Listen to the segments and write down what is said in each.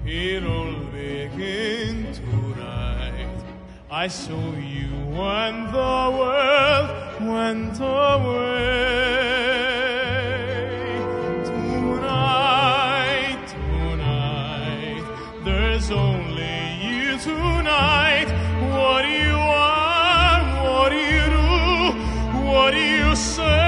it all began tonight. I saw you when the world went away. Tonight, there's only you tonight. What do you want? What do you do? What do you say?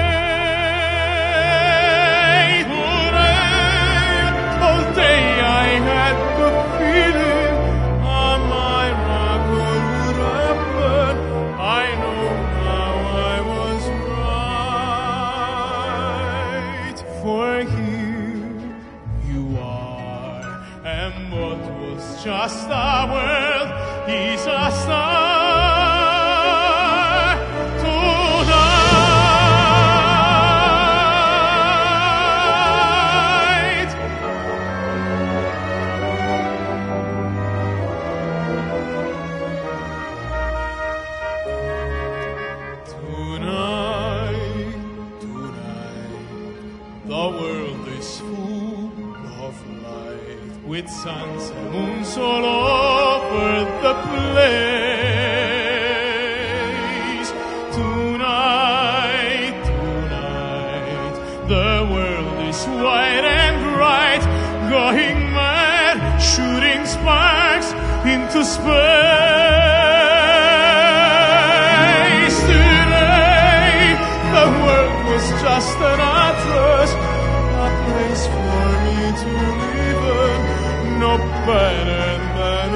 Just a world is a star tonight. Tonight, the world is full of light, with suns and moons all over the place. Tonight, the world is wide and bright, going mad, shooting sparks into space. Today, the world was just an address, a place for me to live in. No better than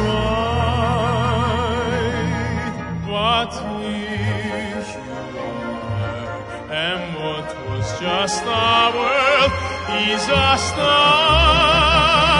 alright, but here you are, and what was just a world is a star.